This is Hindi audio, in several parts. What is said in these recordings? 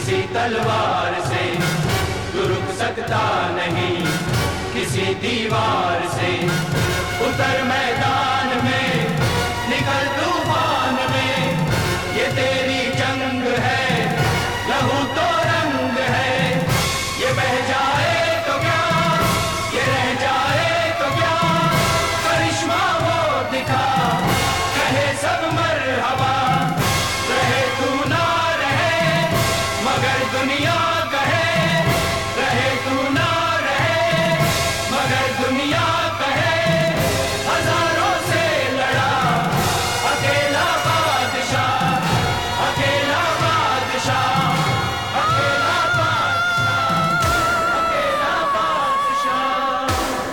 किसी तलवार से तू रुक सकता नहीं, किसी दीवार से उतर मैदान में, निकल तूफान में। ये तेरी जंग है, लहू तो रंग है। ये बह जाए तो क्या, ये रह जाए तो क्या, करिश्मा वो दिखा, कहे सब मरहबा। रहे तू ना रहे, मगर दुनिया कहे, रहे तू ना रहे, मगर दुनिया कहे। हजारों से लड़ा अकेला बादशाह, अकेला बादशाह, अकेला बादशाह, अकेला बादशाह।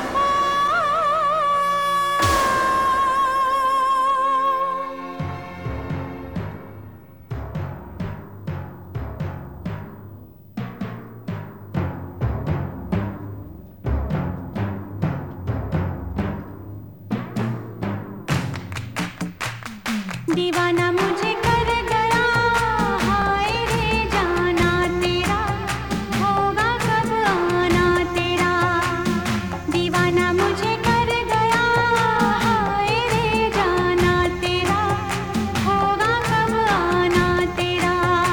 दीवाना मुझे कर गया, हाय रे जाना तेरा, होगा कब आना तेरा। दीवाना मुझे कर गया, हाय रे जाना तेरा, होगा कब आना तेरा।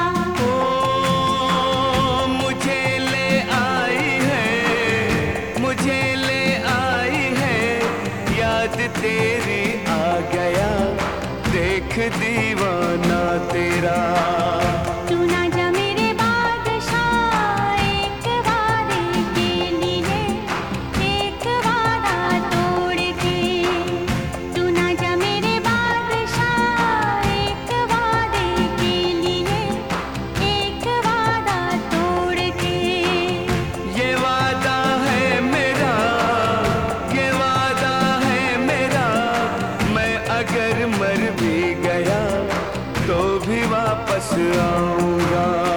ओ मुझे ले आई है, मुझे ले आई है, याद तेरी आ गया, देख दीवाना तेरा। तू ना जा मेरे बादशाह, एक वादे के लिए, एक वादा तोड़ के। तू ना जा मेरे बादशाह, एक वादे के लिए, एक वादा तोड़ के। ये वादा है मेरा, ये वादा है मेरा, मैं अगर मर भी गया तो भी वापस आऊंगा।